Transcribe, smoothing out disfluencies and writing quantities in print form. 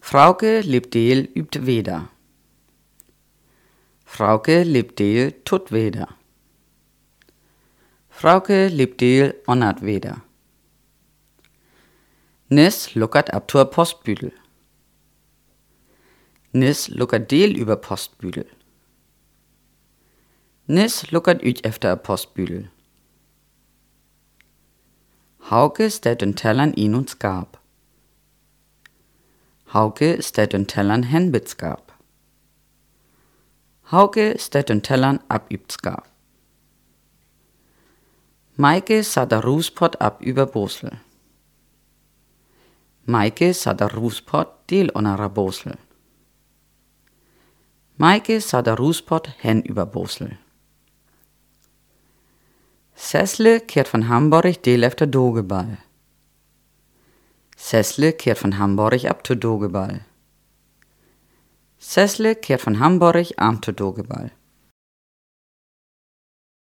Frauke lebt deel übt weder. Frauke lebt deel tut weder. Frauke lebt deel onnert weder. Nis luckert ab zur Postbüdel. Nis luckert deel über Postbüdel. Nis luckert üt efter a Postbüdel. Hauke stet den Tellern in und skap. Hauke stet den Tellern hen bit skap. Hauke stet den Tellern ab übt skap. Maike sat der Rußpott ab über Bosel. Maike sat der Rußpott deel onara Bosel. Maike sat der Rußpott hen über Bosel. Sessle kehrt von Hamburg deel efter Dogeball. Sessle kehrt von Hamburg ab zu Dogeball. Sessle kehrt von Hamburg am zu Dogeball.